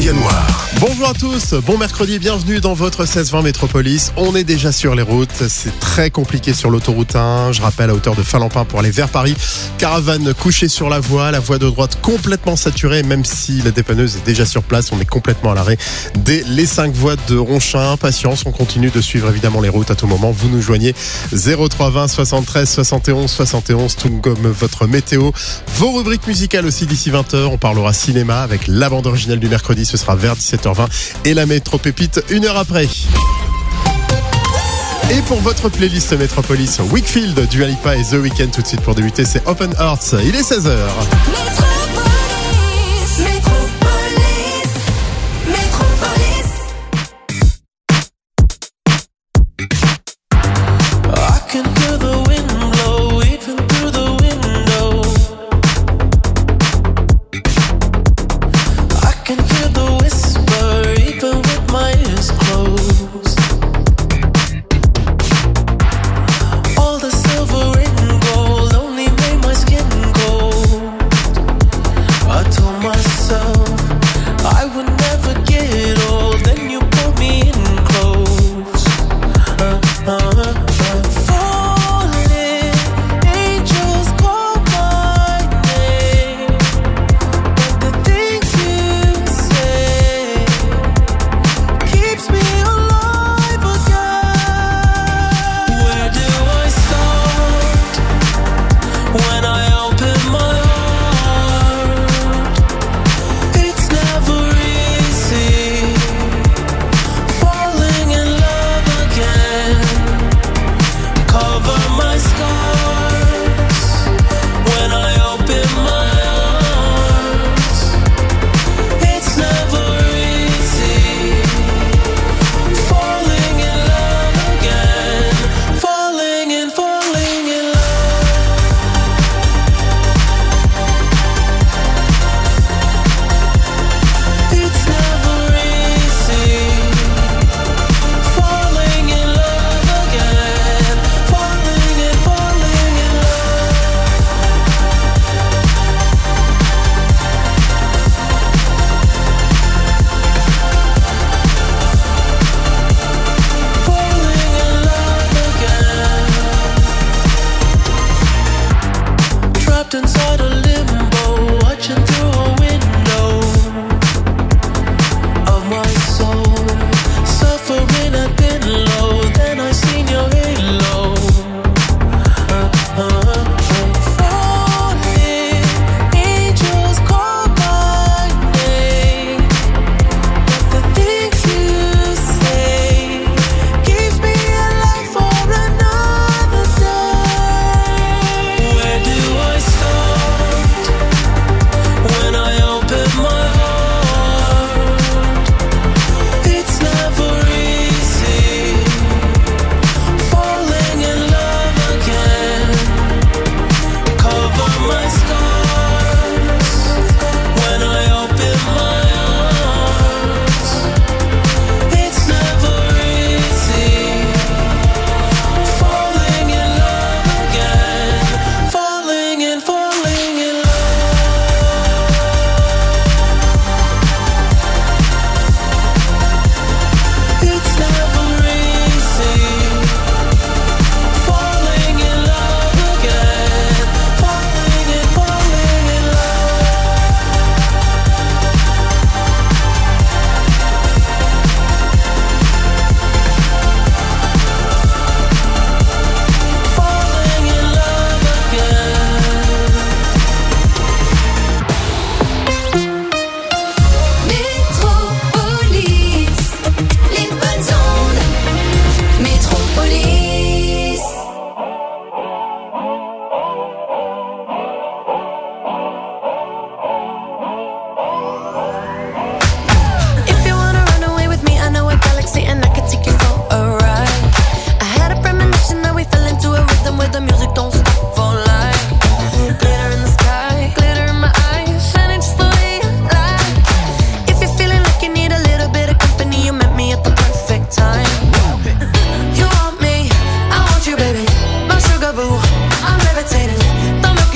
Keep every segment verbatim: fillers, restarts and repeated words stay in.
Julien Noir. Bonjour à tous, bon mercredi, bienvenue dans votre seize vingt Métropolis. On est déjà sur les routes, c'est très compliqué sur l'autoroute un. Je rappelle, à hauteur de Falampin pour aller vers Paris, caravane couchée sur la voie, la voie de droite complètement saturée, même si la dépanneuse est déjà sur place, on est complètement à l'arrêt dès les cinq voies de Ronchin. Patience, on continue de suivre évidemment les routes à tout moment. Vous nous joignez zéro trois vingt soixante-treize soixante et onze soixante et onze, tout comme votre météo. Vos rubriques musicales aussi d'ici vingt heures. On parlera cinéma avec la bande originale du mercredi, ce sera vers dix-sept heures vingt, et la métro pépite une heure après. Et pour votre playlist Métropolis, Wakefield, Dua Lipa et The Weeknd tout de suite pour débuter, c'est Open Hearts. Il est seize heures.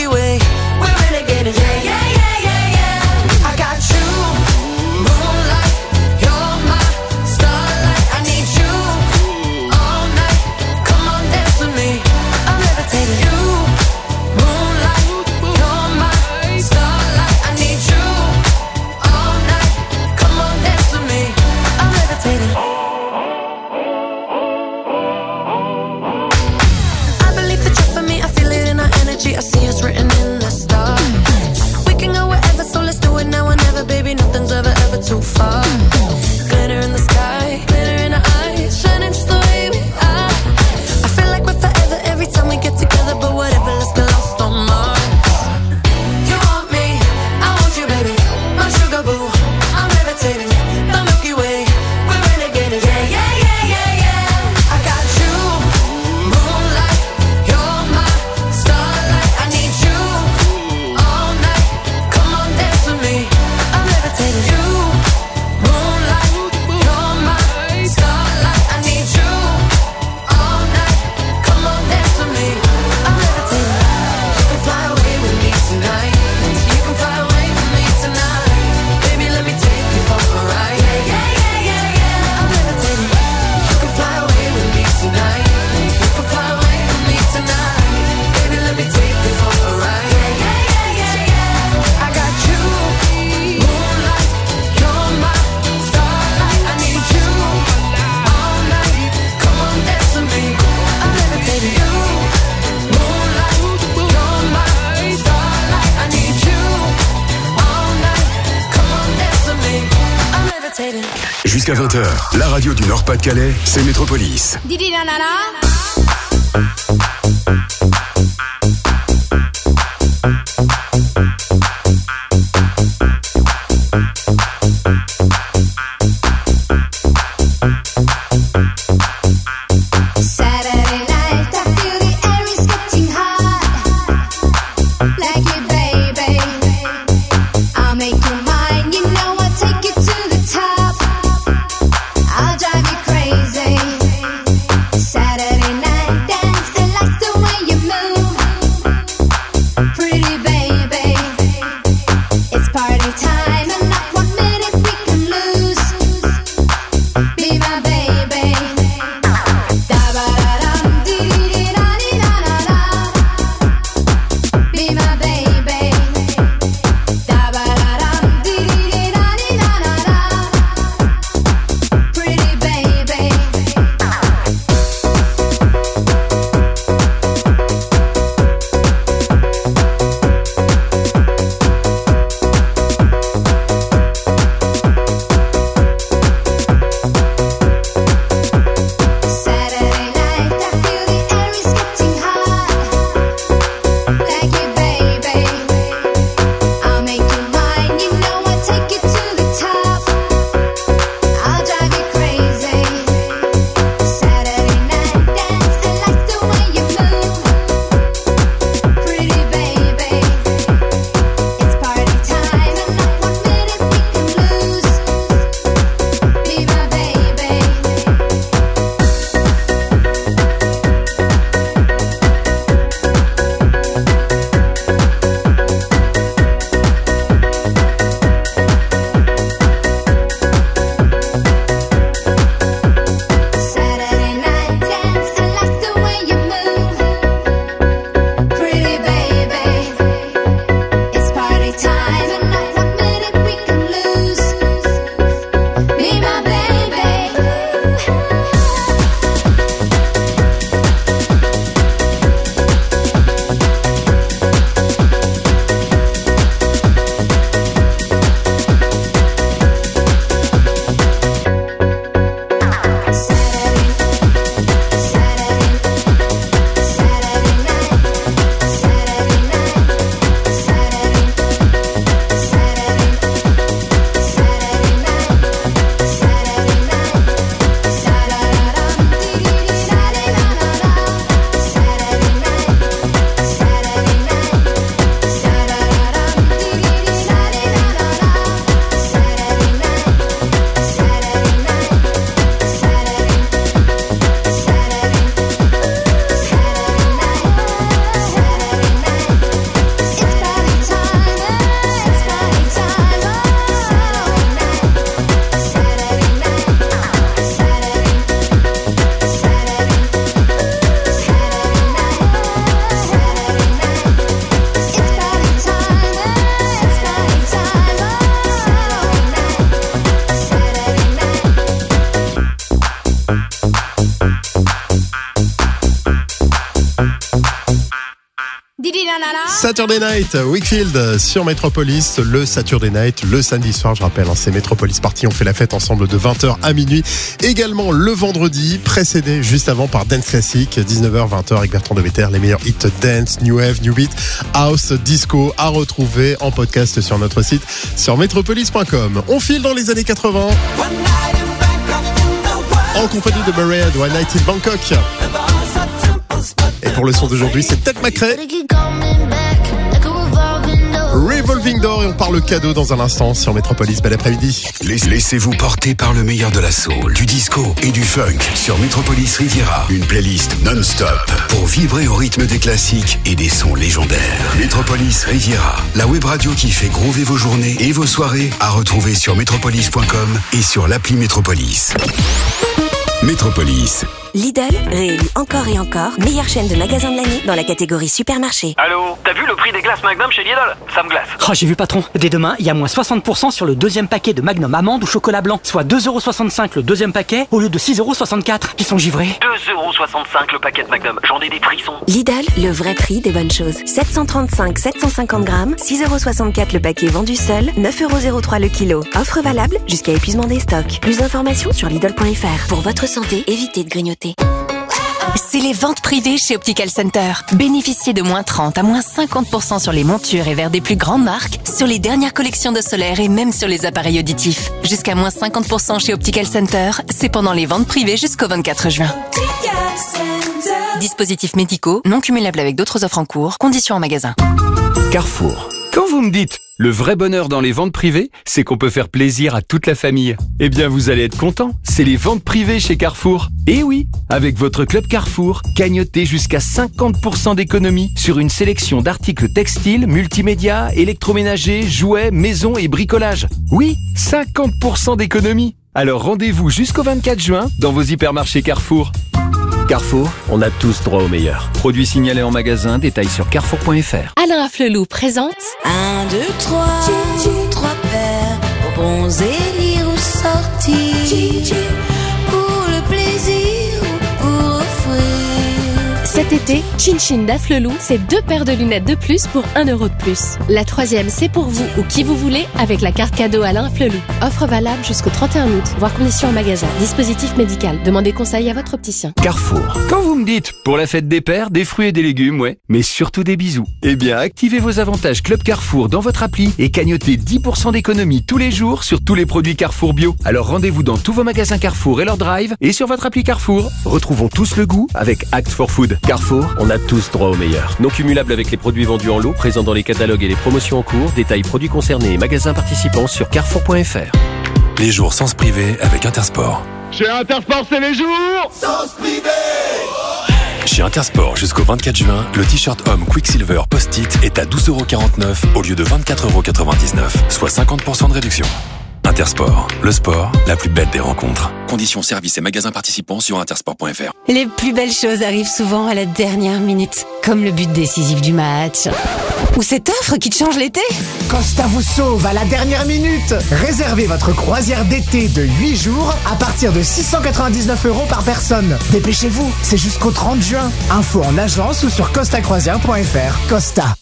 Moonlight together, but whatever, let's get lost on Mars. You want me, I want you, baby. My sugar boo, I'm levitating. The Milky Way, we're renegading. Yeah, yeah, yeah, yeah, yeah. I got you, moonlight. You're my starlight. I need you all night. Come on, dance with me. I'm levitating. You, moonlight. You're my starlight. I need you all night. Come on, dance with me. I'm levitating. You can fly away with me tonight. You can fly away with me tonight. Baby, let me take you for a ride. Yeah, yeah, yeah, yeah, yeah. I'm levitating. You can fly away with me tonight. You can fly away with me tonight. Baby, let me take you for a ride. Yeah, yeah, yeah, yeah, yeah. I got you, moonlight. You're my starlight. I need you all night. Come on, dance with me. I'm levitating. You, moonlight. You're my starlight. I need you all night. Come on, dance with me. I'm levitating. Jusqu'à vingt heures, la radio du Nord-Pas-de-Calais, c'est Métropolis. Didi nanana. Saturday night, I feel the air is getting hot. Like it, baby. I'll make you mine. You know I'll take it to the top. I'll drive you crazy. Saturday Saturday Night, Wakefield sur Metropolis, le Saturday Night, le samedi soir, je rappelle, hein, c'est Metropolis Party, on fait la fête ensemble de vingt heures à minuit. Également le vendredi, précédé juste avant par Dance Classic, dix-neuf heures vingt heures avec Bertrand Demeter, les meilleurs hits dance, new wave, new beat, house, disco à retrouver en podcast sur notre site sur metropolis point com. On file dans les années quatre-vingts en compagnie de Mariah de One Night in Bangkok. Et pour le son d'aujourd'hui, c'est Ted McRae, Revolving Door, et on parle cadeau dans un instant sur Metropolis. Bel après-midi. Laissez-vous porter par le meilleur de la soul, du disco et du funk sur Metropolis Riviera. Une playlist non-stop pour vibrer au rythme des classiques et des sons légendaires. Metropolis Riviera, la web radio qui fait groover vos journées et vos soirées, à retrouver sur metropolis point com et sur l'appli Metropolis. Metropolis. Lidl, réélu encore et encore, meilleure chaîne de magasins de l'année dans la catégorie supermarché. Allô, t'as vu le prix des glaces Magnum chez Lidl? Ça me glace. Oh, j'ai vu patron. Dès demain, il y a moins soixante pour cent sur le deuxième paquet de Magnum amande ou chocolat blanc, soit deux euros soixante-cinq le deuxième paquet au lieu de six euros soixante-quatre. Qui sont givrés. deux euros soixante-cinq le paquet de Magnum. J'en ai des frissons. Lidl, le vrai prix des bonnes choses. sept cent trente-cinq sept cent cinquante grammes, six euros soixante-quatre le paquet vendu seul, neuf euros zéro trois le kilo. Offre valable jusqu'à épuisement des stocks. Plus d'informations sur Lidl point F R. Pour votre santé, évitez de grignoter. C'est les ventes privées chez Optical Center. Bénéficiez de moins trente à moins cinquante pour cent sur les montures et verres des plus grandes marques, sur les dernières collections de solaire et même sur les appareils auditifs. Jusqu'à moins cinquante pour cent chez Optical Center, c'est pendant les ventes privées jusqu'au vingt-quatre juin. Dispositifs médicaux, non cumulables avec d'autres offres en cours, conditions en magasin. Carrefour. Quand vous me dites le vrai bonheur dans les ventes privées, c'est qu'on peut faire plaisir à toute la famille. Eh bien, vous allez être content. C'est les ventes privées chez Carrefour. Et oui, avec votre club Carrefour, gagnotez jusqu'à cinquante pour cent d'économie sur une sélection d'articles textiles, multimédia, électroménagers, jouets, maison et bricolage. Oui, cinquante pour cent d'économie. Alors rendez-vous jusqu'au vingt-quatre juin dans vos hypermarchés Carrefour. Carrefour, on a tous droit au meilleur. Produits signalés en magasin, détails sur carrefour point F R. Alain Afflelou présente Un, deux, trois, trois paires, bons élire ou sortir, pour le plaisir ou pour offrir. cet été, Chin Chin d'Afflelou, c'est deux paires de lunettes de plus pour un euro de plus. La troisième, c'est pour vous ou qui vous voulez avec la carte cadeau Alain Afflelou. Offre valable jusqu'au trente et un août, voire conditions en magasin. Dispositif médical. Demandez conseil à votre opticien. Carrefour. Quand vous me dites, pour la fête des pères, des fruits et des légumes, ouais, mais surtout des bisous. Eh bien, activez vos avantages Club Carrefour dans votre appli et cagnotez dix pour cent d'économie tous les jours sur tous les produits Carrefour bio. Alors rendez-vous dans tous vos magasins Carrefour et leur drive et sur votre appli Carrefour. Retrouvons tous le goût avec Act for Food. Carrefour, on a tous droit au meilleur. Non cumulable avec les produits vendus en lot, présents dans les catalogues et les promotions en cours. Détails produits concernés et magasins participants sur carrefour point F R. Les jours sans se priver avec Intersport. Chez Intersport, c'est les jours sans se priver. Chez Intersport, jusqu'au vingt-quatre juin, le t-shirt homme Quicksilver Post-it est à douze euros quarante-neuf au lieu de vingt-quatre euros quatre-vingt-dix-neuf, soit cinquante pour cent de réduction. Intersport, le sport, la plus belle des rencontres. Conditions, services et magasins participants sur intersport point F R. Les plus belles choses arrivent souvent à la dernière minute, comme le but décisif du match. Ou cette offre qui te change l'été. Costa vous sauve à la dernière minute. Réservez votre croisière d'été de huit jours à partir de six cent quatre-vingt-dix-neuf euros par personne. Dépêchez-vous, c'est jusqu'au trente juin. Info en agence ou sur costa croisière point F R. Costa.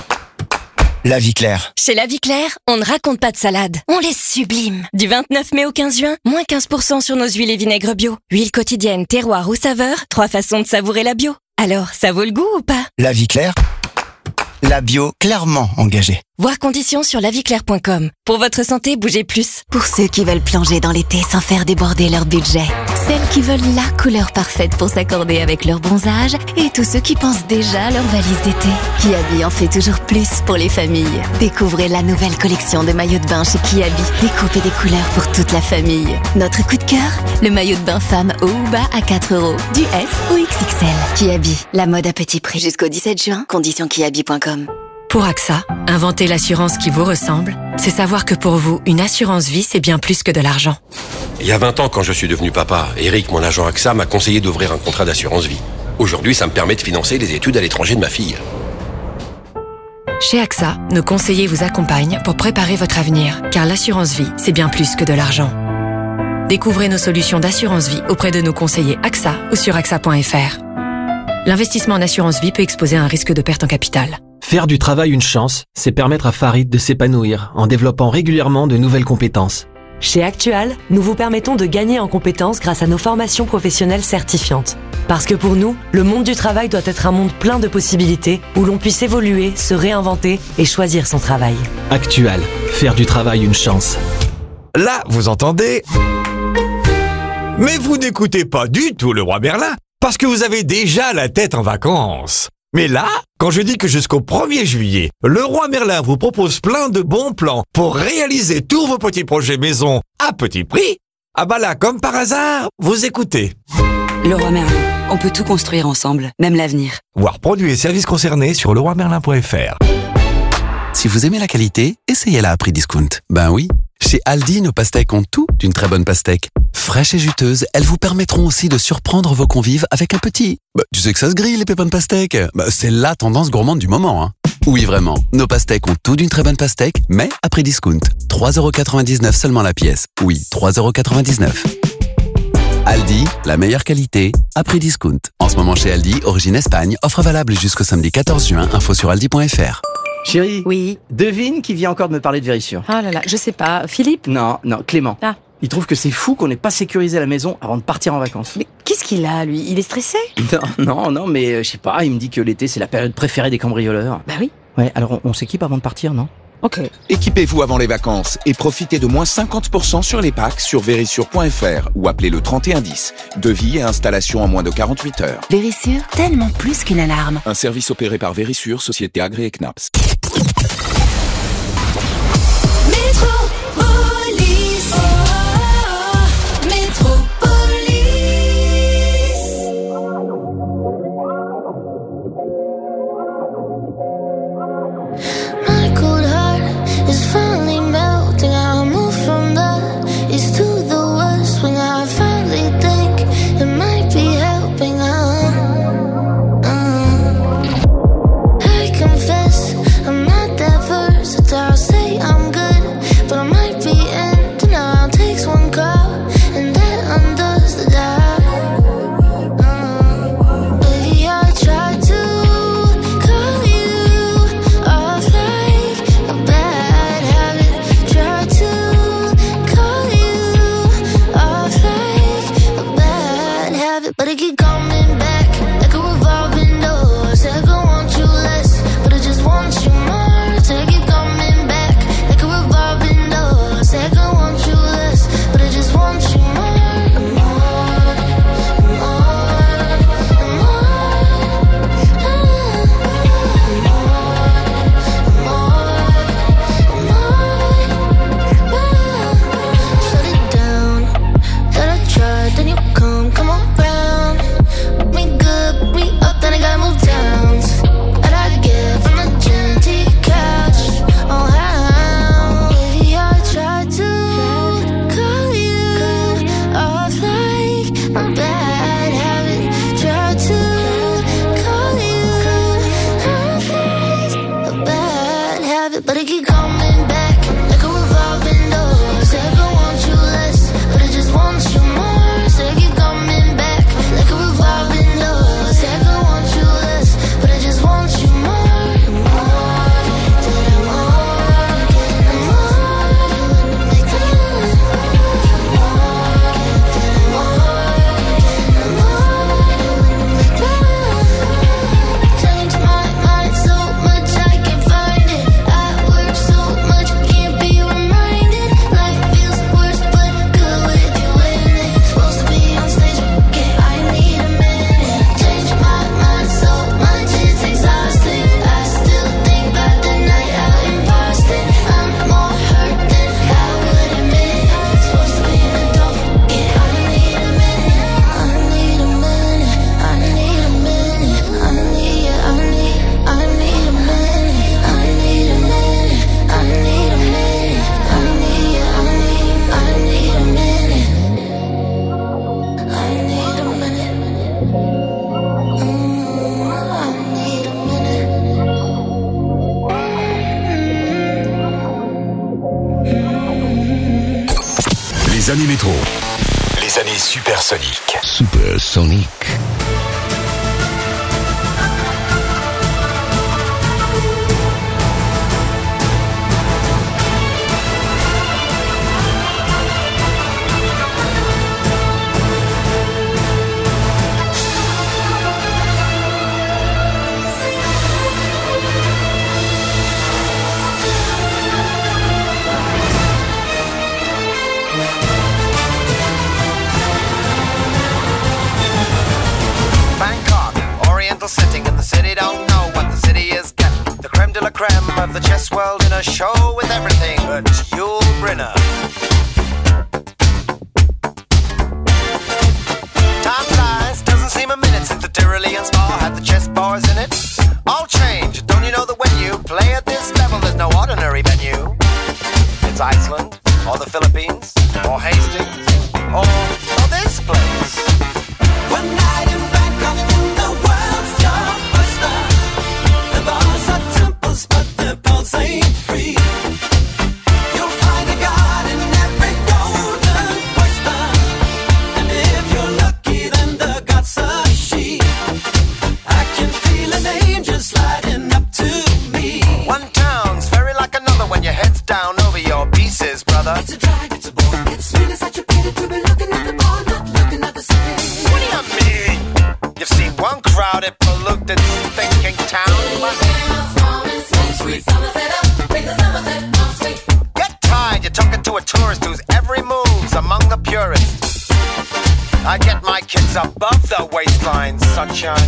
La Vie Claire. Chez La Vie Claire, on ne raconte pas de salade, on les sublime. Du vingt-neuf mai au quinze juin, moins quinze pour cent sur nos huiles et vinaigres bio. Huile quotidienne, terroir ou saveur, trois façons de savourer la bio. Alors, ça vaut le goût ou pas? La Vie Claire. La bio clairement engagée. Voir conditions sur la vie claire point com. Pour votre santé, bougez plus. Pour ceux qui veulent plonger dans l'été sans faire déborder leur budget. Celles qui veulent la couleur parfaite pour s'accorder avec leur bronzage. Et tous ceux qui pensent déjà à leur valise d'été. Kiabi en fait toujours plus pour les familles. Découvrez la nouvelle collection de maillots de bain chez Kiabi. Découpez des couleurs pour toute la famille. Notre coup de cœur, le maillot de bain femme haut ou bas à quatre euros. Du S au X X L. Kiabi, la mode à petit prix. Jusqu'au dix-sept juin, conditions kiabi point com. Pour AXA, inventer l'assurance qui vous ressemble, c'est savoir que pour vous, une assurance vie, c'est bien plus que de l'argent. Il y a vingt ans, quand je suis devenu papa, Eric, mon agent AXA, m'a conseillé d'ouvrir un contrat d'assurance vie. Aujourd'hui, ça me permet de financer les études à l'étranger de ma fille. Chez AXA, nos conseillers vous accompagnent pour préparer votre avenir, car l'assurance vie, c'est bien plus que de l'argent. Découvrez nos solutions d'assurance vie auprès de nos conseillers AXA ou sur A X A point F R. L'investissement en assurance vie peut exposer à un risque de perte en capital. Faire du travail une chance, c'est permettre à Farid de s'épanouir en développant régulièrement de nouvelles compétences. Chez Actual, nous vous permettons de gagner en compétences grâce à nos formations professionnelles certifiantes. Parce que pour nous, le monde du travail doit être un monde plein de possibilités où l'on puisse évoluer, se réinventer et choisir son travail. Actual, faire du travail une chance. Là, vous entendez? Mais vous n'écoutez pas du tout le roi Merlin, parce que vous avez déjà la tête en vacances. Mais là, quand je dis que jusqu'au premier juillet, le roi Merlin vous propose plein de bons plans pour réaliser tous vos petits projets maison à petit prix, ah bah là, comme par hasard, vous écoutez. Le roi Merlin, on peut tout construire ensemble, même l'avenir. Voir produits et services concernés sur le roi merlin point f r. Si vous aimez la qualité, essayez-la à prix discount. Ben oui, chez Aldi, nos pastèques ont tout d'une très bonne pastèque. Fraîches et juteuses, elles vous permettront aussi de surprendre vos convives avec un petit... Bah, tu sais que ça se grille, les pépins de pastèque. Bah, c'est la tendance gourmande du moment, hein. Oui, vraiment, nos pastèques ont tout d'une très bonne pastèque, mais à prix discount. trois euros quatre-vingt-dix-neuf seulement la pièce. Oui, trois euros quatre-vingt-dix-neuf. Aldi, la meilleure qualité, à prix discount. En ce moment chez Aldi, origine Espagne, offre valable jusqu'au samedi quatorze juin, info sur aldi point f r. Chérie. Oui. Devine qui vient encore de me parler de Vérissure. Ah là là, je sais pas. Philippe? Non, non, Clément. Ah. Il trouve que c'est fou qu'on n'ait pas sécurisé la maison avant de partir en vacances. Mais qu'est-ce qu'il a, lui? Il est stressé? Non, non, non, mais euh, je sais pas, il me dit que l'été c'est la période préférée des cambrioleurs. Bah oui. Ouais, alors on, on s'équipe avant de partir, non? Ok. Équipez-vous avant les vacances et profitez de moins cinquante pour cent sur les packs sur vérissure point f r ou appelez le trente et un dix. Devis et installation en moins de quarante-huit heures. Vérissure, tellement plus qu'une alarme. Un service opéré par Vérissure, société agréée C N A P S. Métropolis, oh, Métropolis. My cold heart is finally melting. I move from the east to the west when I finally think it might be helping. Uh, uh. I confess I'm not that versatile. I'll say I'm good, but I might be in denial. Takes one call and that undoes the dial. Uh, baby, I tried to call you off like a bad habit. Tried to call you off like a bad habit, but it keep coming back like a revolving door. Said I want you less, but I just want you more. Said it keep coming back like a revolving door. Said I want you less, but I just want you more, and more, and more, and more, and more. Shut it down. Thought I tried, then you come, come around. Put me good, put me up, then I gotta move down. And I get from the gym to your couch. Oh how, baby, I tried to call you off like my bad habit. Tried to call you off like a bad habit, but it keep coming back like a revolving door. Said I want you less, but I just want you more. Said it keep coming back like a revolving door. Said I want you less, but I just want you more, and more, and more, and more, make me change my mind so much I can't find it. I work so much, can't be reminded. Life feels worse, but good with you in it. Supposed to be on stage, okay, I need a minute. Change my mind so much, it's exhausting. I still think about the night out in Boston. I'm more hurt than I would admit. Supposed to be an adult, okay, I need a minute. I need a minute. I need a minute. I need, I need, I need a minute. I need a minute. I need a minute. I need, I need, I need a minute. I need a minute. Mm, I need a Les années métro. Les années supersoniques. Supersonique. creme of the chess world in a show with everything but Yul Brynner. Time flies, doesn't seem a minute since the Tyrolean Spa had the chess bars in it. All change, don't you know that when you play at this level, there's no ordinary venue? It's Iceland, or the Philippines, or Hastings, or, or this place. One night in Bangkok, the world's your oyster. The bars are temples, but the pulse ain't free. You'll find a god in every golden oyster. And if you're lucky, then the god's a she. I can feel an angel sliding up to me. One town's very like another when your head's down over your pieces, brother. It's a drag, it's a bore, it's really such a pity to be looking at the bar, not looking at the city. What do you mean? You've seen one crowded, polluted, thinking town. Get tired, you're talking to a tourist whose every move's among the purists. I get my kids above the waistline, sunshine.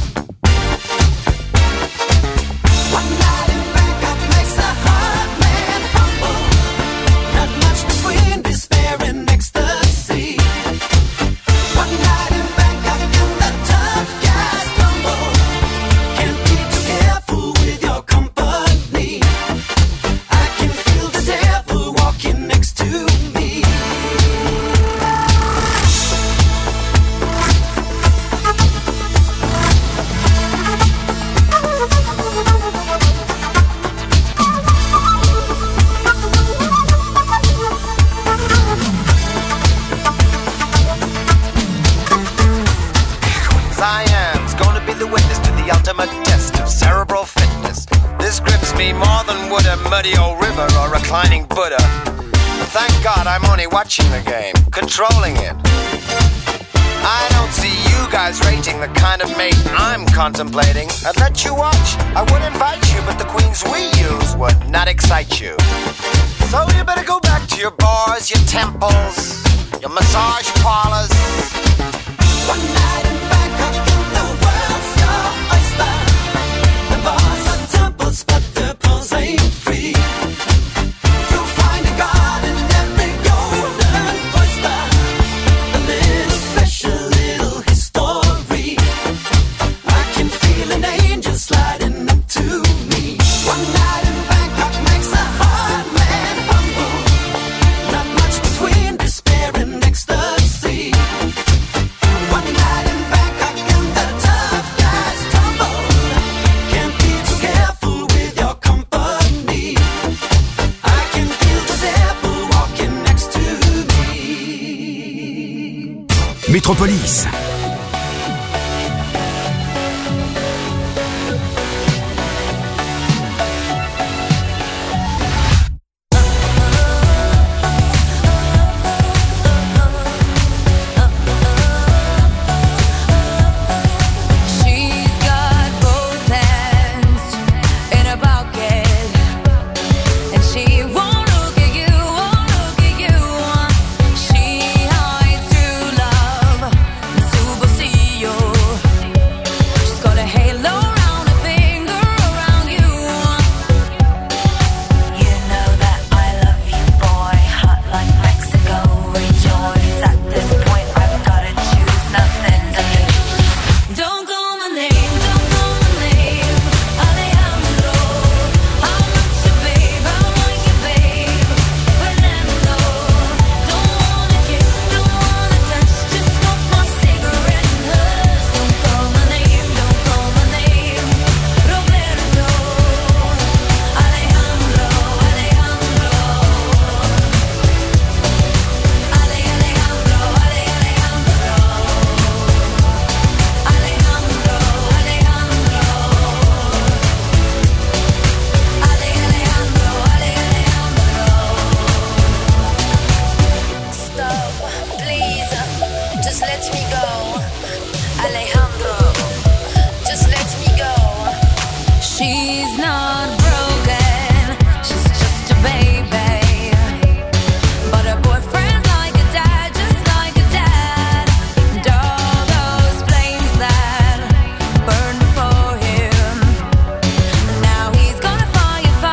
One night in Bangkok makes the heart man humble. Not much between despair and ecstasy. One night in Bangkok and the tough guys tumble. Can't be too careful with your company. I can feel the devil walking next to me. Siam's gonna be the witness to the ultimate test of cerebral fitness. This grips me more than would a muddy old river or reclining Buddha. But thank God I'm only watching the game, controlling it. I don't see you guys rating the kind of mate I'm contemplating. I'd let you watch, I would invite you, but the queens we use would not excite you. So you better go back to your bars, your temples, your massage parlors. One night in Bangkok, the world's your oyster. The bars are temples, but the pulse ain't free. You'll find a god in every golden oyster. A little special, little history. I can feel an angel sliding up to me. One night in Bangkok makes a hard man humble. Not much between despair and ecstasy. One night in Bangkok and the tough guys tumble. Can't be too careful with your company. I can feel the devil walking next to me. Métropolis. She's got both hands in her pocket, and she won't look at you, won't look at you. She hides true love and superstition. She's got a halo around her finger, around you. You know that I love you, boy, hot like Mexico. Rejoice at this point, I've gotta choose, nothing to lose. Don't call my name, don't call my name, Alejandro. I'm not your babe, I'm not your babe, Fernando. Don't wanna kiss, don't wanna touch, just smoke my cigarette and hush. Don't call my name, don't call my name, Roberto. Alejandro, Alejandro. Ale, Alejandro, Ale, Alejandro. Alejandro, Alejandro. Ale, Alejandro, Ale, Alejandro. Stop, please, just let me go. Alejandro, just let me go. She's not broken, she's just a baby. But her boyfriend's like a dad, just like a dad. And all those flames that burned for him, now he's gonna fire,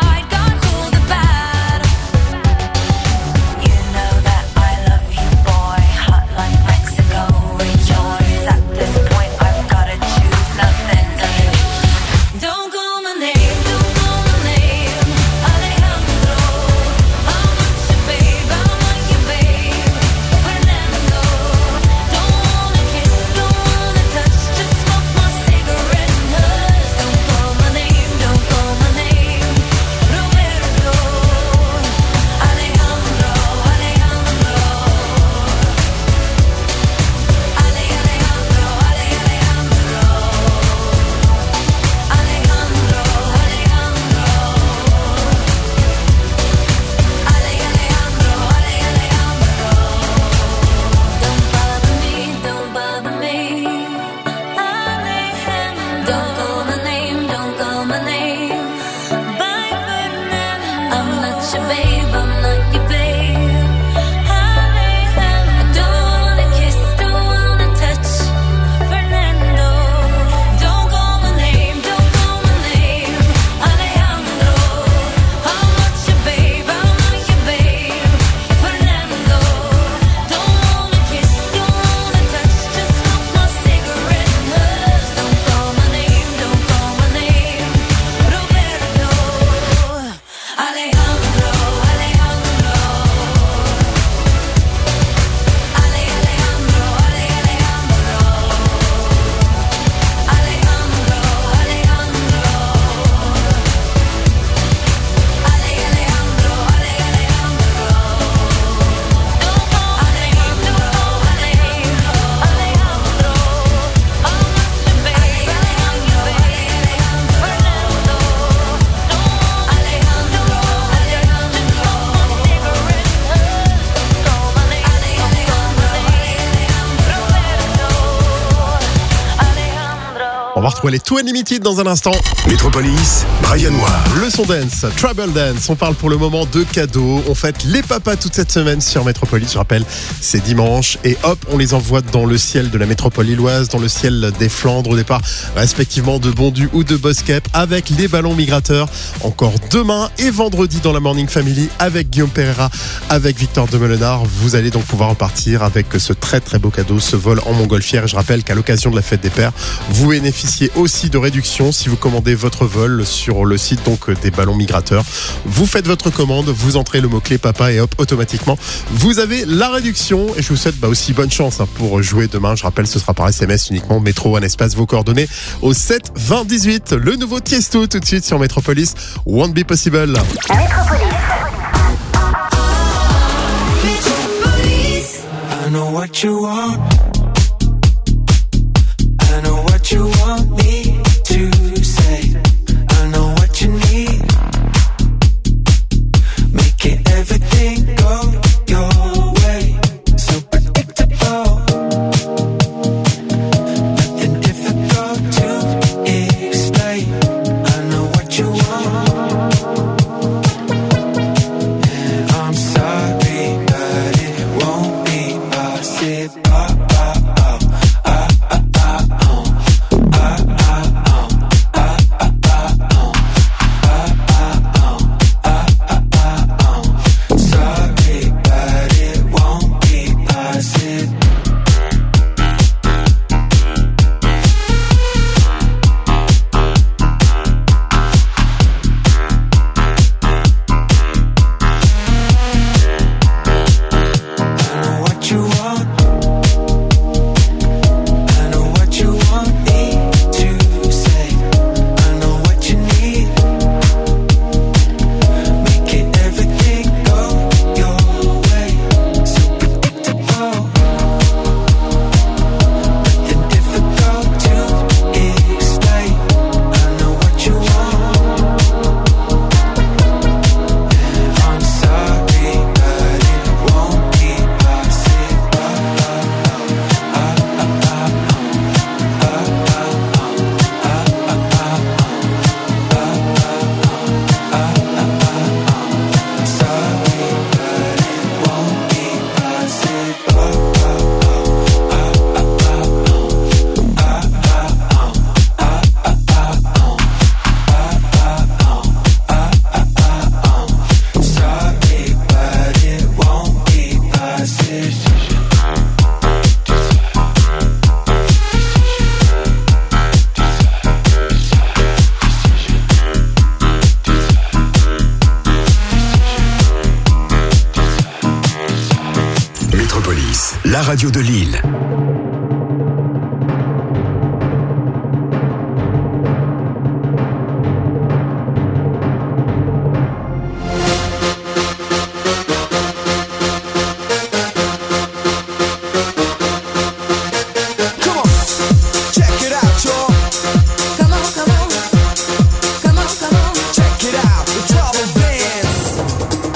va retrouver les Two Unlimited dans un instant. Métropolis, Brian Noir. Le son dance, Tribal Dance. On parle pour le moment de cadeaux. On fête les papas toute cette semaine sur Métropolis. Je rappelle, c'est dimanche. Et hop, on les envoie dans le ciel de la métropole lilloise, dans le ciel des Flandres, au départ respectivement de Bondu ou de Boskep, avec les ballons migrateurs. Encore demain et vendredi dans la Morning Family avec Guillaume Pereira, avec Victor de Melenard. Vous allez donc pouvoir repartir avec ce très très beau cadeau, ce vol en montgolfière. Et je rappelle qu'à l'occasion de la fête des pères, vous bénéficiez aussi de réductions si vous commandez votre vol sur le site donc des ballons migrateurs. Vous faites votre commande, vous entrez le mot-clé papa et hop, automatiquement, vous avez la réduction. Et je vous souhaite bah, aussi bonne chance hein, pour jouer demain. Je rappelle, ce sera par S M S uniquement, métro, un espace, vos coordonnées au sept vingt dix-huit. Le nouveau Tiesto tout de suite sur Métropolis, Won't Be Possible. Métropolis. I know what you want. I know what you want me to say. I know what you need. Making everything go your way. So predictable. Nothing difficult to explain. I know what you want. And I'm sorry, but it won't be possible. La radio de Lille.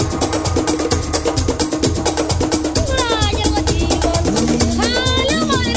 Come on.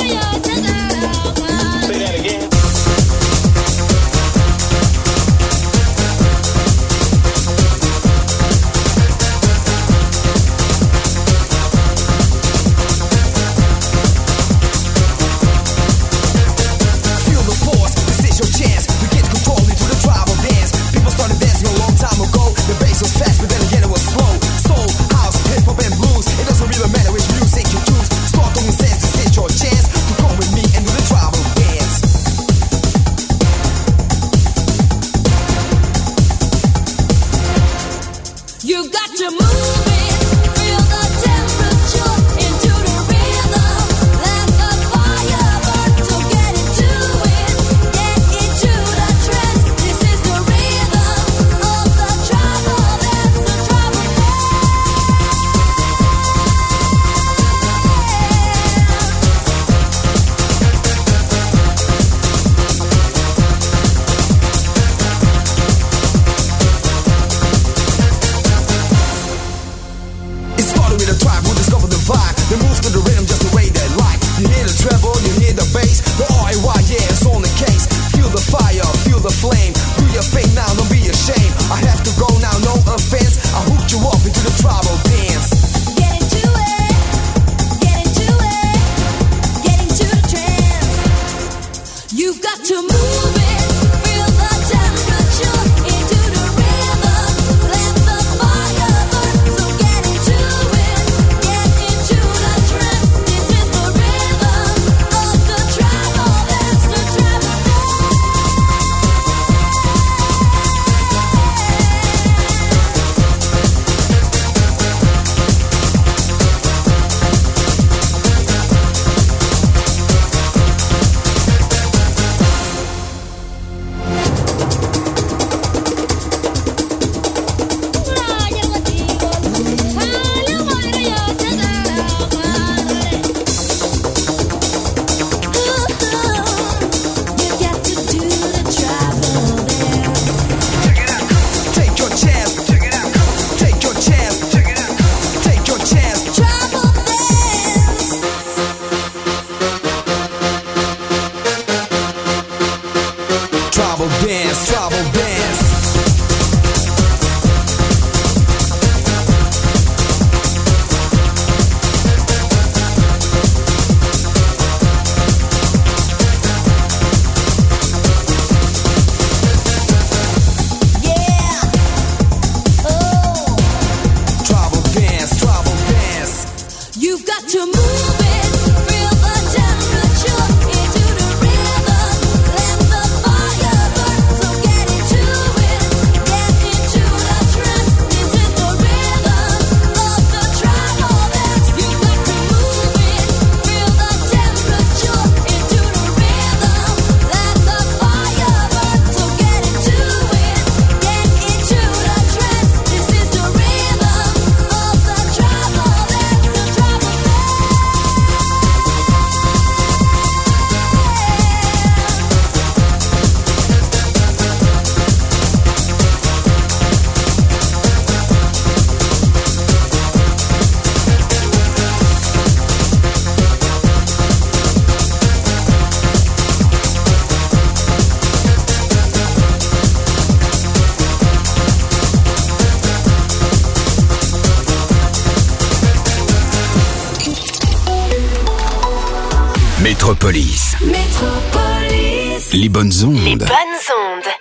Métropolis. Métropolis. Les bonnes ondes. Les bonnes ondes.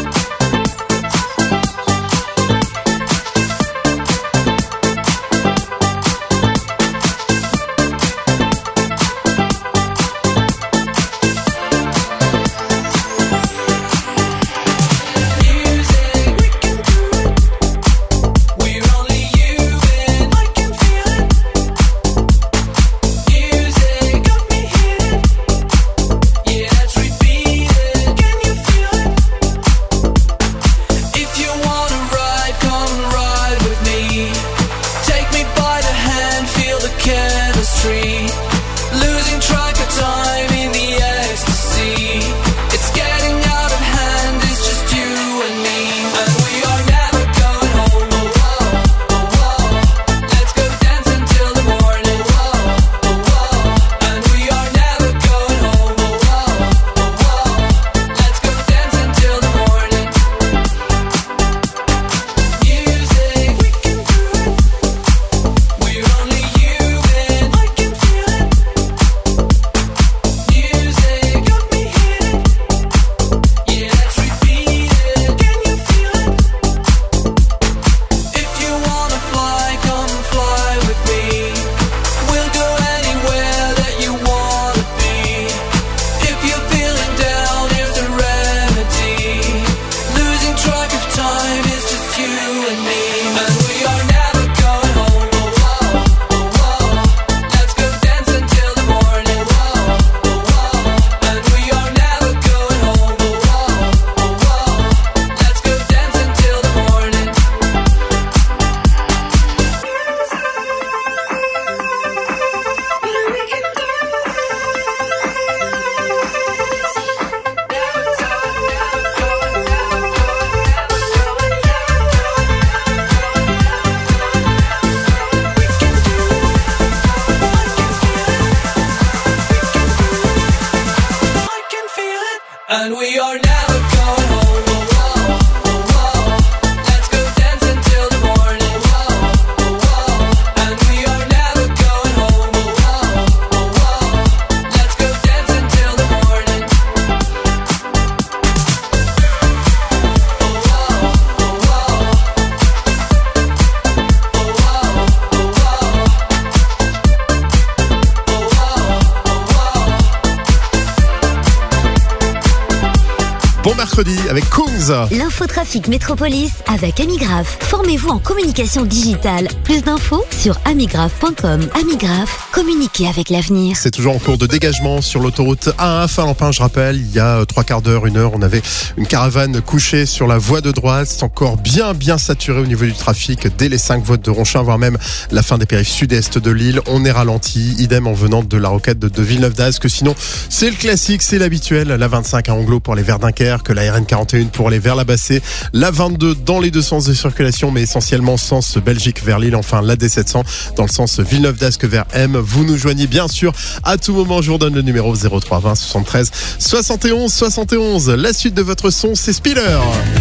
Bon mercredi avec Kungs. L'infotrafic Métropolis avec Amigraph. Formez-vous en communication digitale. Plus d'infos sur amigraph point com. Amigraph, communiquez avec l'avenir. C'est toujours en cours de dégagement sur l'autoroute A un Finlampin. Je rappelle, il y a trois quarts d'heure, une heure, on avait une caravane couchée sur la voie de droite. C'est encore bien, bien saturé au niveau du trafic dès les cinq voies de Ronchin, voire même la fin des périphes sud-est de l'île. On est ralenti. Idem en venant de la rocade de, de Villeneuve-d'Ascq. Sinon, c'est le classique, c'est l'habituel. La vingt-cinq à Anglo pour les Verdunker, que la R N quarante et un pour les vers la Bassée, la vingt-deux dans les deux sens de circulation, mais essentiellement sens Belgique vers Lille, enfin la D sept cents dans le sens Villeneuve-d'Ascq vers M. Vous nous joignez bien sûr à tout moment. Je vous redonne le numéro zéro trois vingt soixante-treize soixante et onze soixante et onze. La suite de votre son, c'est Spiller.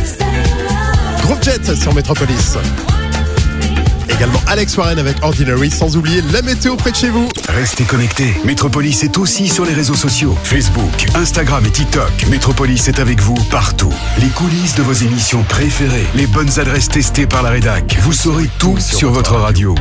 Groupe Jet sur Métropolis. Également Alex Warren avec Ordinary, sans oublier la météo près de chez vous. Restez connectés. Métropolis est aussi sur les réseaux sociaux. Facebook, Instagram et TikTok. Métropolis est avec vous partout. Les coulisses de vos émissions préférées. Les bonnes adresses testées par la rédac. Vous saurez tout sur, sur votre radio.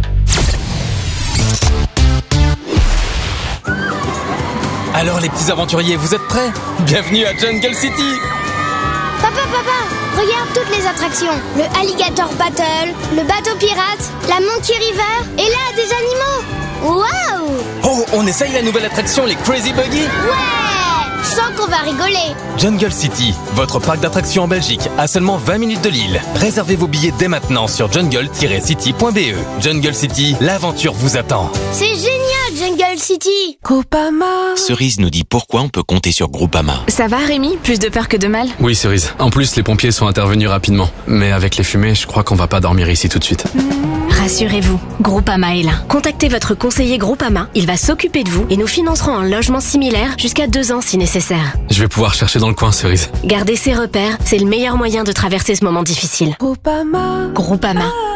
Alors les petits aventuriers, vous êtes prêts? Bienvenue à Jungle City. Papa, papa, regarde toutes les attractions. Le Alligator Battle, le bateau pirate, la Monkey River, et là, des animaux. Waouh! Oh, on essaye la nouvelle attraction, les Crazy Buggy? Ouais! Je sens qu'on va rigoler. Jungle City, votre parc d'attractions en Belgique, à seulement vingt minutes de Lille. Réservez vos billets dès maintenant sur jungle tiret city point b e. Jungle City, l'aventure vous attend. C'est génial, Jungle City. Groupama. Cerise nous dit pourquoi on peut compter sur Groupama. Ça va, Rémi? Plus de peur que de mal? Oui, Cerise. En plus, les pompiers sont intervenus rapidement. Mais avec les fumées, je crois qu'on va pas dormir ici tout de suite. Rassurez-vous, Groupama est là. Contactez votre conseiller Groupama, il va s'occuper de vous et nous financerons un logement similaire jusqu'à deux ans si nécessaire. Je vais pouvoir chercher dans le coin, Cerise. Garder ses repères, c'est le meilleur moyen de traverser ce moment difficile. Groupama. Groupama,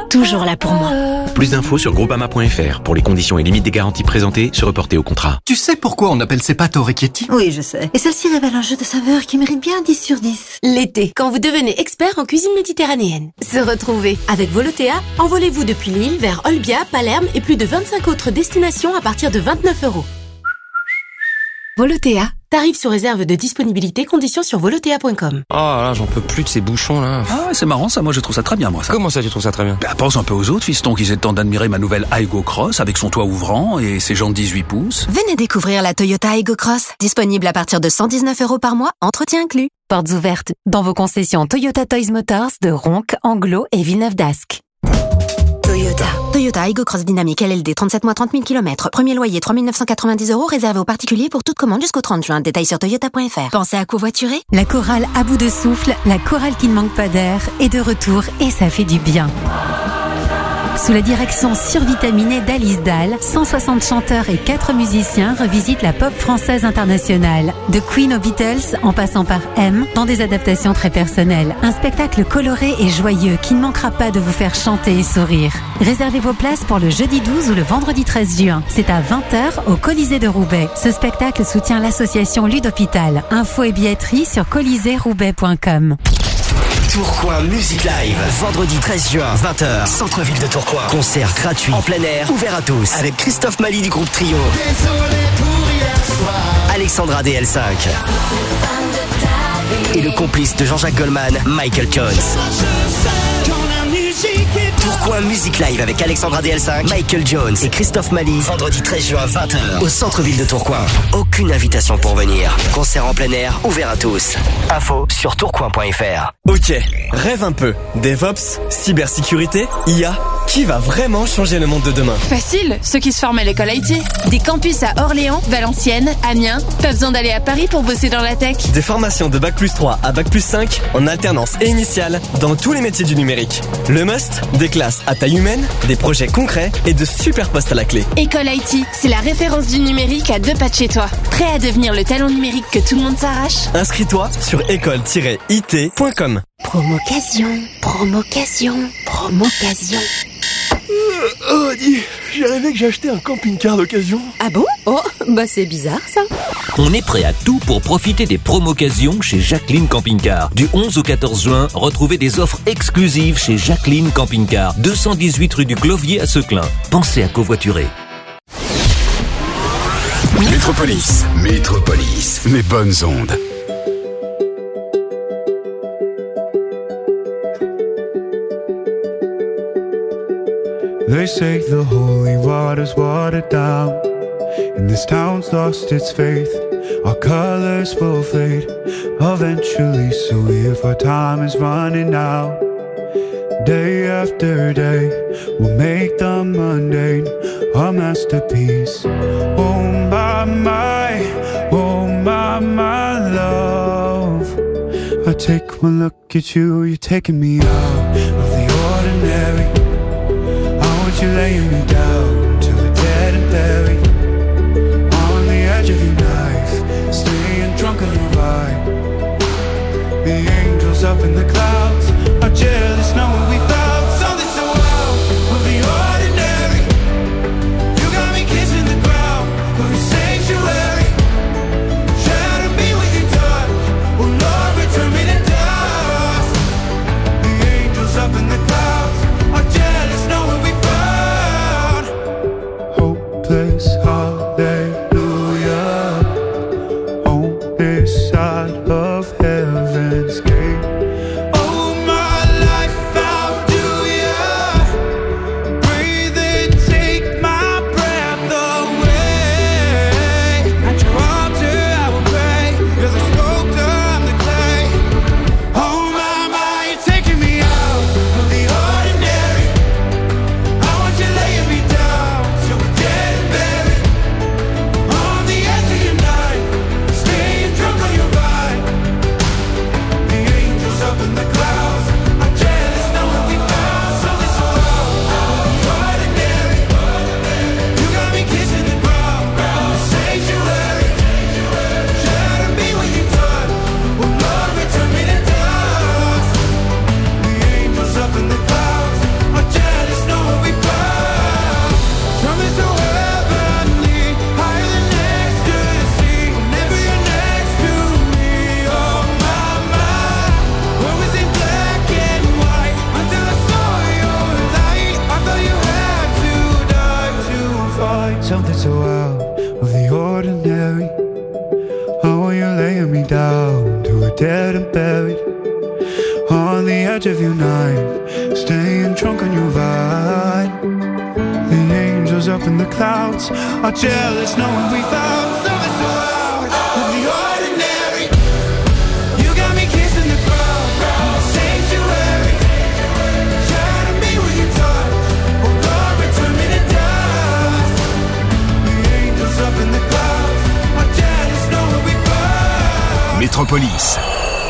toujours là pour moi. Plus d'infos sur groupama point f r. Pour les conditions et limites des garanties présentées, se reporter au contrat. Tu sais pourquoi on appelle ces pâtes orecchietti ? Oui, je sais. Et celle-ci révèle un jeu de saveurs qui mérite bien dix sur dix. L'été, quand vous devenez expert en cuisine méditerranéenne. Se retrouver. Avec Volotea, envolez-vous depuis Lille vers Olbia, Palerme et plus de vingt-cinq autres destinations à partir de vingt-neuf euros. Volotea. Tarif sous réserve de disponibilité, conditions sur volotea point com. Oh là, j'en peux plus de ces bouchons là. Ah ouais, c'est marrant ça, moi je trouve ça très bien moi ça. Comment ça tu trouves ça très bien? Bah pense un peu aux autres fistons qui aient le temps d'admirer ma nouvelle Aygo Cross avec son toit ouvrant et ses jantes dix-huit pouces. Venez découvrir la Toyota Aygo Cross, disponible à partir de cent dix-neuf euros par mois, entretien inclus. Portes ouvertes dans vos concessions Toyota Toys Motors de Ronc, Anglo et Villeneuve d'Ascq. Toyota. Toyota Aygo Cross Dynamique L L D, trente-sept mois, trente mille kilomètres. Premier loyer, trois mille neuf cent quatre-vingt-dix euros, réservé aux particuliers pour toute commande jusqu'au trente juin. Détails sur toyota point f r. Pensez à covoiturer? La chorale à bout de souffle, la chorale qui ne manque pas d'air, est de retour et ça fait du bien. Sous la direction survitaminée d'Alice Dahl, cent soixante chanteurs et quatre musiciens revisitent la pop française internationale. De Queen aux Beatles, en passant par M, dans des adaptations très personnelles. Un spectacle coloré et joyeux qui ne manquera pas de vous faire chanter et sourire. Réservez vos places pour le jeudi douze ou le vendredi treize juin. C'est à vingt heures au Colisée de Roubaix. Ce spectacle soutient l'association Ludhôpital. Infos et billetterie sur colisée roubaix point com. Tourcoing Music Live, vendredi treize juin, vingt heures, centre-ville de Tourcoing. Concert gratuit, en plein air, ouvert à tous, avec Christophe Mali du groupe Trio, Alexandra D L cinq et le complice de Jean-Jacques Goldman, Michael Jones. Tourcoing Music Live avec Alexandra D L cinq, Michael Jones et Christophe Mali, vendredi treize juin, vingt heures, au centre-ville de Tourcoing. Aucune invitation pour venir. Concert en plein air, ouvert à tous. Info sur tourcoing point f r. Ok, rêve un peu. DevOps, cybersécurité, I A. Qui va vraiment changer le monde de demain? Facile, ceux qui se forment à l'école I T. Des campus à Orléans, Valenciennes, Amiens. Pas besoin d'aller à Paris pour bosser dans la tech. Des formations de bac plus trois à bac plus cinq, en alternance et initiale, dans tous les métiers du numérique. Le must, des classes à taille humaine, des projets concrets et de super postes à la clé. École I T, c'est la référence du numérique à deux pas de chez toi. Prêt à devenir le talent numérique que tout le monde s'arrache? Inscris-toi sur école tiret I T point com. Promocation, promocation, promocation. Euh, oh, dis, j'ai rêvé que j'ai acheté un camping-car d'occasion. Ah bon? Oh, bah c'est bizarre ça. On est prêt à tout pour profiter des promo-occasions chez Jacqueline Camping Car. Du onze au quatorze juin, retrouvez des offres exclusives chez Jacqueline Camping Car, deux cent dix-huit rue du Clovier à Seclin. Pensez à covoiturer. Métropolis, Métropolis, mes bonnes ondes. They say the holy water's watered down, and this town's lost its faith. Our colors will fade eventually, so if our time is running out, day after day, we'll make the mundane a masterpiece. Oh my, my, oh my, my love, I take one look at you, you're taking me out of the ordinary. You're laying me down till we're dead and buried on the edge of your knife, staying drunk on the vibe. The angels up in the clouds are jealous knowing we found something so wild of the ordinary. You got me kissing the ground of your sanctuary, shadow me with your touch. Oh Lord, return me to dust. The angels up in the clouds are jealous knowing we hopeless hallelujah on this side of heaven's gate. something so out of the ordinary. How are you laying me down to a dead and buried on the edge of your night, staying drunk on your vine. The angels up in the clouds are jealous knowing we found something so out of the ordinary. You got me kissing the ground in the sanctuary. Shine to me when you touch, oh Lord, return me to dust. The angels up in the clouds are jealous knowing we found. Métropolis.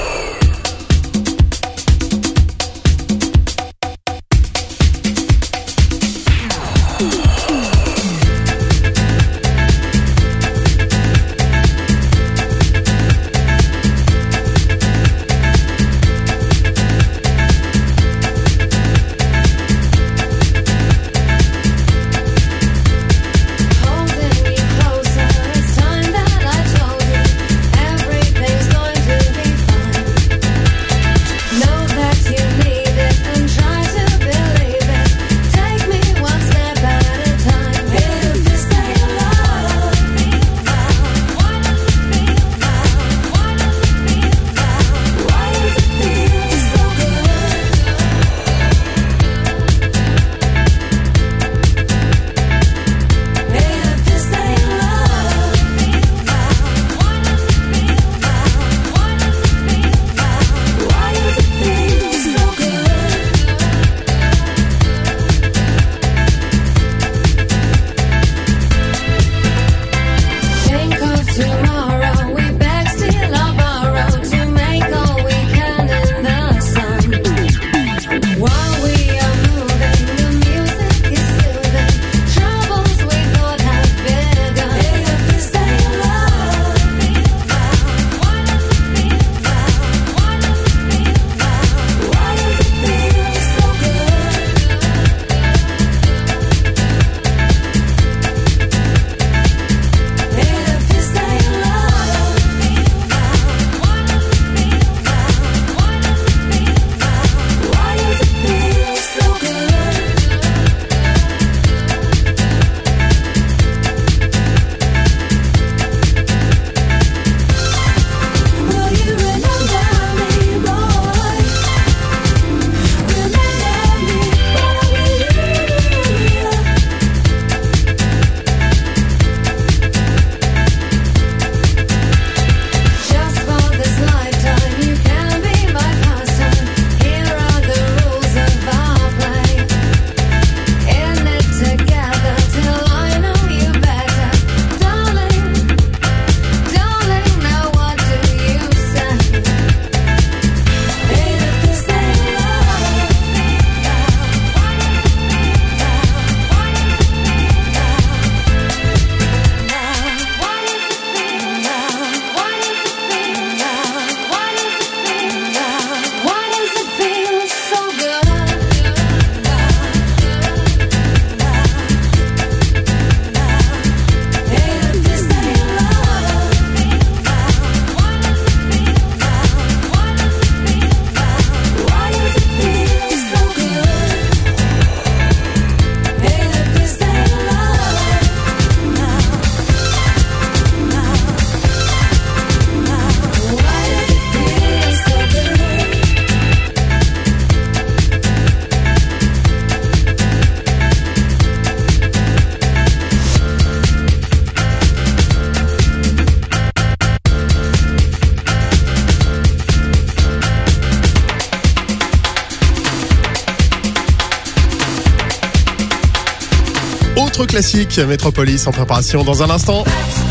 Autre classique, Métropolis en préparation dans un instant.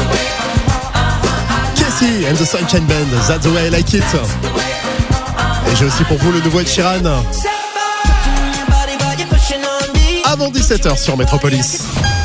Casey and the Sunshine Band, That's the way I like it. Et j'ai aussi pour vous le nouveau Ed Sheeran. Avant dix-sept heures sur Métropolis.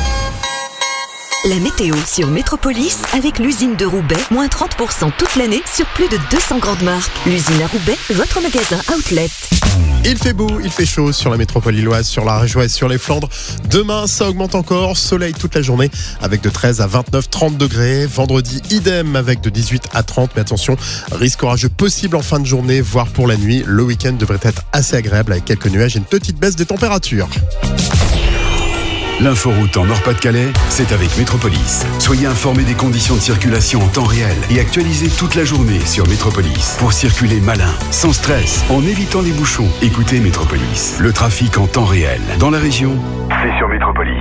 La météo sur Métropolis avec l'usine de Roubaix, moins trente pour cent toute l'année sur plus de deux cents grandes marques. L'usine à Roubaix, votre magasin outlet. Il fait beau, il fait chaud sur la métropole lilloise, sur la région et sur les Flandres. Demain, ça augmente encore. Soleil toute la journée avec de treize à vingt-neuf, trente degrés. Vendredi, idem avec de dix-huit à trente. Mais attention, risque orageux possible en fin de journée, voire pour la nuit. Le week-end devrait être assez agréable avec quelques nuages et une petite baisse des températures. L'inforoute en Nord-Pas-de-Calais, c'est avec Métropolis. Soyez informés des conditions de circulation en temps réel et actualisez toute la journée sur Métropolis pour circuler malin, sans stress, en évitant les bouchons. Écoutez Métropolis. Le trafic en temps réel. Dans la région, c'est sur Métropolis.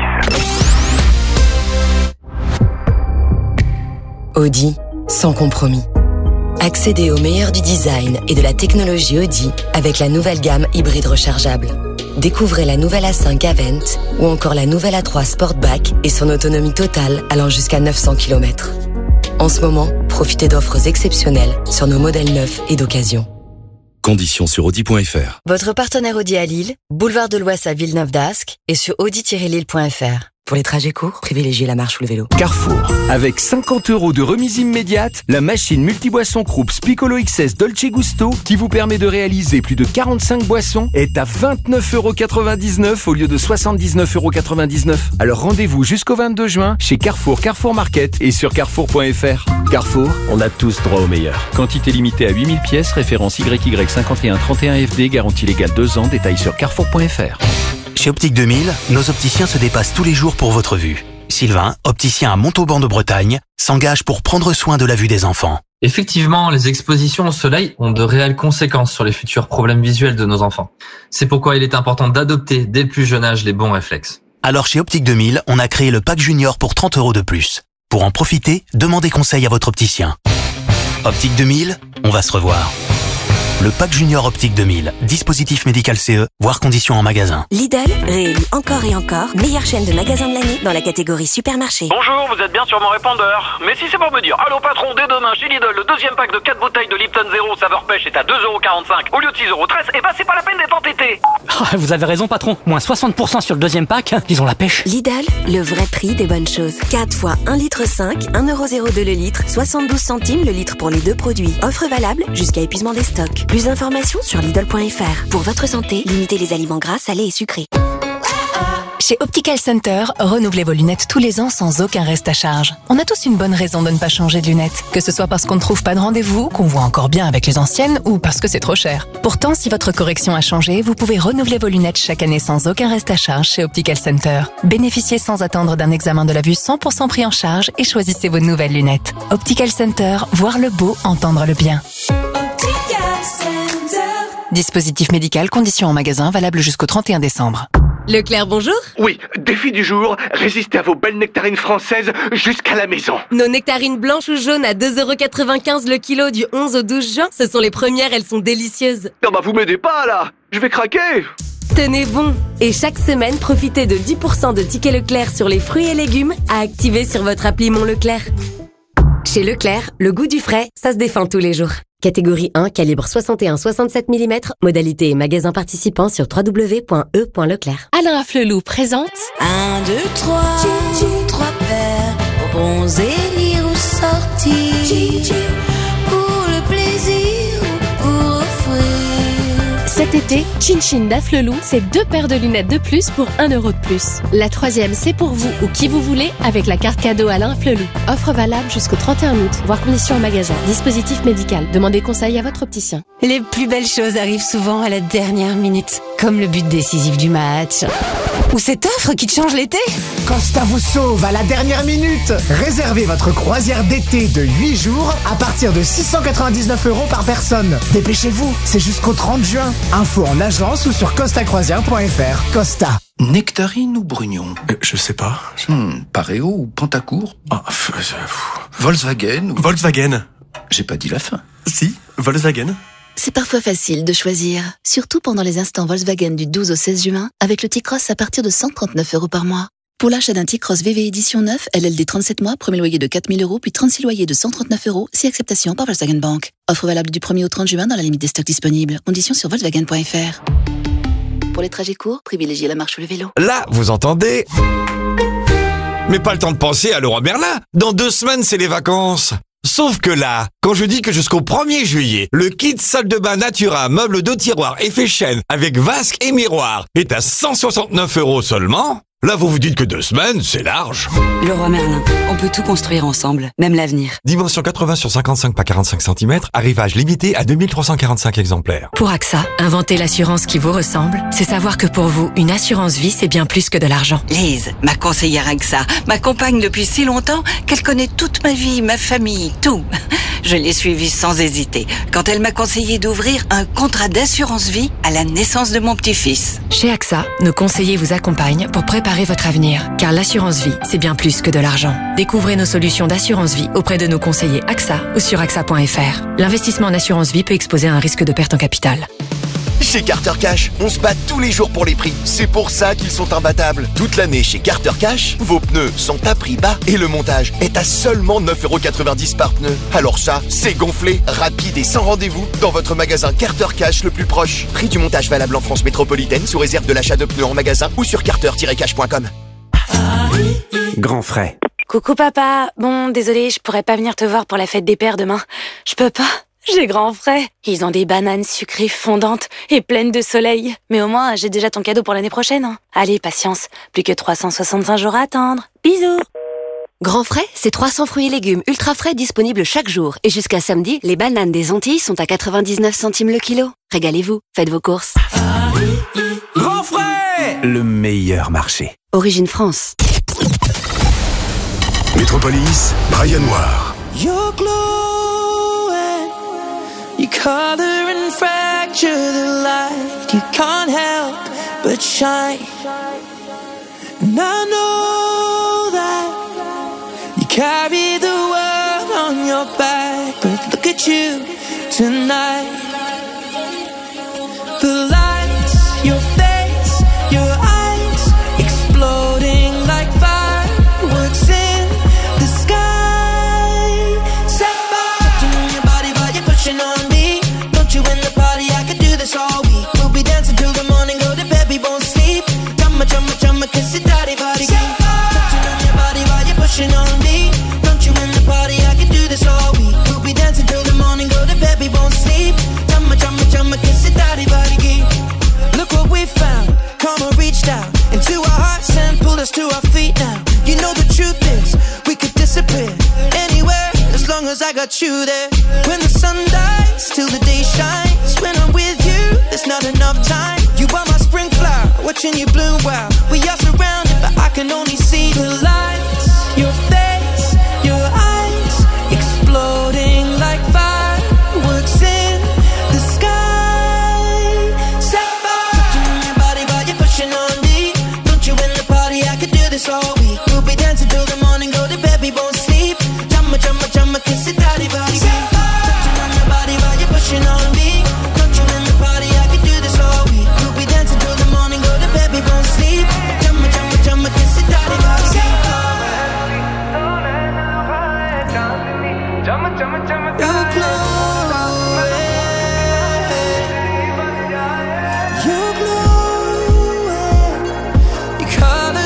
Audi, sans compromis. Accédez au meilleur du design et de la technologie Audi avec la nouvelle gamme hybride rechargeable. Découvrez la nouvelle A cinq Avent ou encore la nouvelle A trois Sportback et son autonomie totale allant jusqu'à neuf cents kilomètres. En ce moment, profitez d'offres exceptionnelles sur nos modèles neufs et d'occasion. Conditions sur Audi point F R. Votre partenaire Audi à Lille, boulevard de l'Ouest à Villeneuve-d'Ascq et sur audi tiret lille point F R. Pour les trajets courts, privilégiez la marche ou le vélo. Carrefour. Avec cinquante euros de remise immédiate, la machine multiboisson Krups Piccolo X S Dolce Gusto, qui vous permet de réaliser plus de quarante-cinq boissons, est à vingt-neuf euros quatre-vingt-dix-neuf au lieu de soixante-dix-neuf euros quatre-vingt-dix-neuf. Alors rendez-vous jusqu'au vingt-deux juin chez Carrefour, Carrefour Market et sur carrefour point F R. Carrefour, on a tous droit au meilleur. Quantité limitée à huit mille pièces, référence Y Y cinquante et un trente et un F D, garantie légale deux ans, détail sur carrefour point F R. Chez Optique deux mille, nos opticiens se dépassent tous les jours pour votre vue. Sylvain, opticien à Montauban de Bretagne, s'engage pour prendre soin de la vue des enfants. Effectivement, les expositions au soleil ont de réelles conséquences sur les futurs problèmes visuels de nos enfants. C'est pourquoi il est important d'adopter dès le plus jeune âge les bons réflexes. Alors chez Optique deux mille, on a créé le pack junior pour trente euros de plus. Pour en profiter, demandez conseil à votre opticien. Optique deux mille, on va se revoir. Le pack junior Optique deux mille, dispositif médical C E, voire conditions en magasin. Lidl, réélu encore et encore, meilleure chaîne de magasins de l'année dans la catégorie supermarché. Bonjour, vous êtes bien sur mon répondeur. Mais si c'est pour me dire, allô patron, dès demain chez Lidl, le deuxième pack de quatre bouteilles de Lipton Zero saveur pêche est à deux euros quarante-cinq au lieu de six euros treize, et bah c'est pas la peine d'être entêté. Oh, vous avez raison patron, moins soixante pour cent sur le deuxième pack, ils ont la pêche. Lidl, le vrai prix des bonnes choses. quatre fois un litre cinq, un euro zéro deux le litre, soixante-douze centimes le litre pour les deux produits. Offre valable jusqu'à épuisement des stocks. Plus d'informations sur Lidl point F R. Pour votre santé, limitez les aliments gras, salés et sucrés. Chez Optical Center, renouvelez vos lunettes tous les ans sans aucun reste à charge. On a tous une bonne raison de ne pas changer de lunettes. Que ce soit parce qu'on ne trouve pas de rendez-vous, qu'on voit encore bien avec les anciennes ou parce que c'est trop cher. Pourtant, si votre correction a changé, vous pouvez renouveler vos lunettes chaque année sans aucun reste à charge chez Optical Center. Bénéficiez sans attendre d'un examen de la vue cent pour cent pris en charge et choisissez vos nouvelles lunettes. Optical Center, voir le beau, entendre le bien. Optical Center. Dispositif médical, conditions en magasin, valable jusqu'au trente et un décembre. Leclerc, bonjour. Oui, défi du jour, résistez à vos belles nectarines françaises jusqu'à la maison. Nos nectarines blanches ou jaunes à deux euros quatre-vingt-quinze le kilo du onze au douze juin, ce sont les premières, elles sont délicieuses. Non bah vous m'aidez pas là, je vais craquer. Tenez bon. Et chaque semaine, profitez de dix pour cent de tickets Leclerc sur les fruits et légumes à activer sur votre appli Mon Leclerc. Chez Leclerc, le goût du frais, ça se défend tous les jours. Catégorie un, calibre soixante et un à soixante-sept millimètres, modalité et magasin participant sur w w w point e point leclerc. Alain Afflelou présente un, deux, trois, trois paires, bons élire ou sortir, pour le plaisir ou pour offrir. Cet été, Chin Chin d'Afflelou, c'est deux paires de lunettes de plus pour un euro de plus. La troisième, c'est pour vous ou qui vous voulez avec la carte cadeau Alain Afflelou. Offre valable jusqu'au trente et un août, voire conditions en magasin. Dispositif médical. Demandez conseil à votre opticien. Les plus belles choses arrivent souvent à la dernière minute, comme le but décisif du match. Ou cette offre qui te change l'été. Costa vous sauve à la dernière minute. Réservez votre croisière d'été de huit jours à partir de six cent quatre-vingt-dix-neuf euros par personne. Dépêchez-vous, c'est jusqu'au trente juin. Info en agence ou sur costa croisière point F R. Costa. Nectarine ou Brugnon euh, Je sais pas. Hmm, Pareo ou Pantacourt Ah, f- f- Volkswagen ou... Volkswagen. J'ai pas dit la fin. Si, Volkswagen. C'est parfois facile de choisir, surtout pendant les instants Volkswagen du douze au seize juin, avec le T-Cross à partir de cent trente-neuf euros par mois. Pour l'achat d'un T-Cross V V édition neuf, L L D trente-sept mois, premier loyer de quatre mille euros, puis trente-six loyers de cent trente-neuf euros, si acceptation par Volkswagen Bank. Offre valable du premier au trente juin dans la limite des stocks disponibles. Conditions sur volkswagen point F R. Pour les trajets courts, privilégiez la marche ou le vélo. Là, vous entendez ? Mais pas le temps de penser à Leroy Merlin. Dans deux semaines, c'est les vacances. Sauf que là, quand je dis que jusqu'au premier juillet, le kit salle de bain Natura, meuble de tiroir et fait chaîne avec vasque et miroir est à cent soixante-neuf euros seulement, Là, vous vous dites que deux semaines, c'est large. Leroy Merlin, on peut tout construire ensemble, même l'avenir. Dimension quatre-vingts sur cinquante-cinq par quarante-cinq centimètres, arrivage limité à deux mille trois cent quarante-cinq exemplaires. Pour AXA, inventer l'assurance qui vous ressemble, c'est savoir que pour vous, une assurance vie, c'est bien plus que de l'argent. Lise, ma conseillère AXA, m'accompagne depuis si longtemps qu'elle connaît toute ma vie, ma famille, tout. Je l'ai suivie sans hésiter quand elle m'a conseillé d'ouvrir un contrat d'assurance vie à la naissance de mon petit-fils. Chez AXA, nos conseillers vous accompagnent pour préparer votre avenir, car l'assurance vie, c'est bien plus que de l'argent. Découvrez nos solutions d'assurance vie auprès de nos conseillers AXA ou sur A X A point F R. L'investissement en assurance vie peut exposer à un risque de perte en capital. Chez Carter Cash, on se bat tous les jours pour les prix. C'est pour ça qu'ils sont imbattables. Toute l'année chez Carter Cash, vos pneus sont à prix bas et le montage est à seulement neuf euros quatre-vingt-dix par pneu. Alors ça, c'est gonflé, rapide et sans rendez-vous dans votre magasin Carter Cash le plus proche. Prix du montage valable en France métropolitaine sous réserve de l'achat de pneus en magasin ou sur carter tiret cash point com. Grand frais. Coucou papa, bon désolé, je pourrais pas venir te voir pour la fête des pères demain. Je peux pas. J'ai grand frais. Ils ont des bananes sucrées fondantes et pleines de soleil. Mais au moins, j'ai déjà ton cadeau pour l'année prochaine. Hein. Allez, patience. Plus que trois cent soixante-cinq jours à attendre. Bisous. Grand frais, c'est trois cents fruits et légumes ultra frais disponibles chaque jour. Et jusqu'à samedi, les bananes des Antilles sont à quatre-vingt-dix-neuf centimes le kilo. Régalez-vous, faites vos courses. Grand frais, le meilleur marché. Origine France. Métropolis, Brian Noir. You're glowing, you color and fracture the light. You can't help but shine. And I know that you carry the world on your back. But look at you tonight. The lights, your face, your eyes, exploding like fireworks in the sky. Set fire, touching on your body while you're pushing on me. Don't you in the party, I could do this all week. We'll be dancing till the morning, go to bed, we won't sleep. Chumma, chumma, chumma, kiss it, daddy, body. Touching on your body while you're pushing on me. Don't you in the party, I could do this all week. We'll be dancing till the morning, go to bed, we won't sleep. Chumma, chumma, chumma, kiss it, daddy, body. Look what we found, karma reached out into our hearts and pulled us to our feet now. You know the truth is, we could disappear anywhere as long as I got you there. When the sun dies, till the day shines. When I'm with you, there's not enough time. You are my spring flower, watching you bloom wild. We are surrounded, but I can only see the lights. Your face, your eyes, exploding like fireworks in the sky. This all week, we'll be dancing till the morning, go to bed, we won't sleep. Chumma, chumma, chumma, kiss it, daddy, body. Touching on your body while you're pushing on me. Don't you in the party, I could do this all week. We'll be dancing till the morning, go to bed, we won't sleep. Chumma, chumma, chumma, kiss it, daddy, body. You're glowing, you're glowing, you color.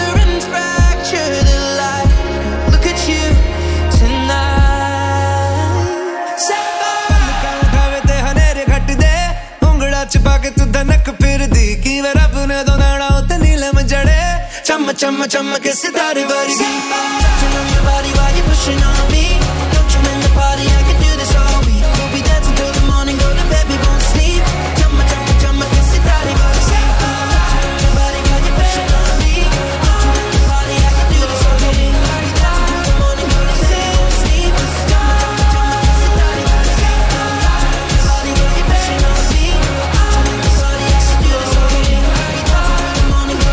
छुपा के तू धनक फिर दी कि वे रब ने दो नाड़ा उते नीलम जड़े चम चम चम के सितारे वर्गी touching on your body while you're pushing on me.